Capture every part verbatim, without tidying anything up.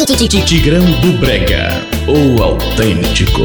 Tigrão do Brega, o autêntico.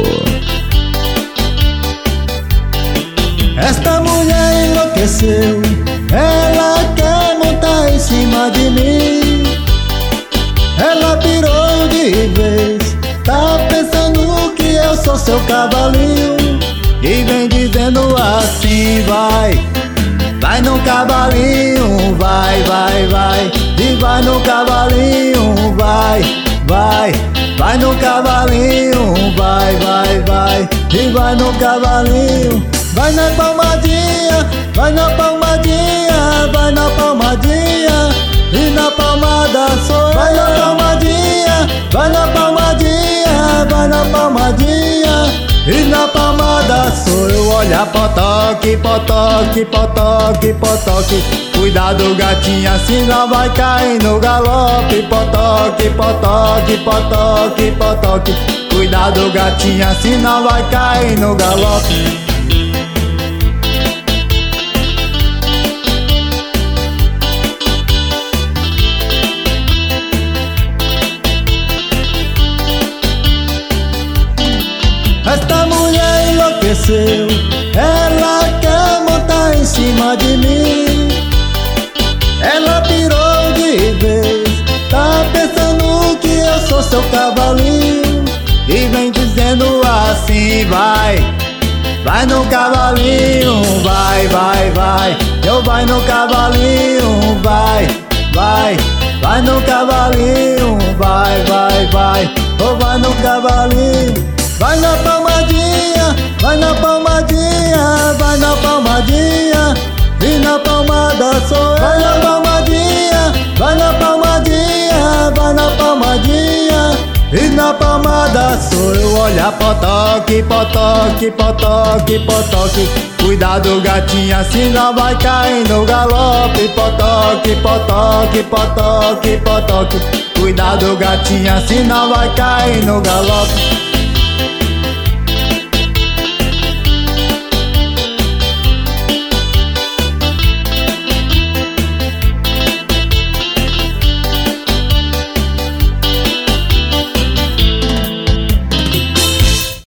Esta mulher enlouqueceu, ela quer montar em cima de mim. Ela pirou de vez, tá pensando que eu sou seu cavalinho. E vem dizendo assim, vai, vai no cavalinho, vai, vai, vai. E vai no cavalinho, vai, vai, vai no cavalinho, vai, vai, vai. E vai no cavalinho, vai na palmadinha, vai na palmadinha, vai na palmadinha. E na palmada sou eu. Vai na palmadinha, vai na palmadinha, vai na palmadinha. E na palmada sou eu. Olha, potoque, potoque, potoque, potoque. Cuidado, gatinha, senão vai cair no galope. Potoque, potoque, potoque, potoque. Cuidado, gatinha, senão vai cair no galope. Esta mulher enlouqueceu, ela quer montar em cima de mim. Ela pirou de vez, tá pensando que eu sou seu cavalinho. E vem dizendo assim, vai, vai no cavalinho, vai, vai, vai. Eu vai no cavalinho, vai, vai, vai no cavalinho, vai, vai, vai. Eu vai no cavalinho. Vai na palmadinha, vai na palmadinha, vai na palmadinha. E na palmada sou eu. Vai na palmadinha, vai na palmadinha, vai na palmadinha. E na palmada sou eu. Olha, potoque, potoque, potoque, potoque. Cuidado, gatinha, senão vai cair no galope. Potoque, potoque, potoque, potoque. Cuidado, gatinha, senão vai cair no galope.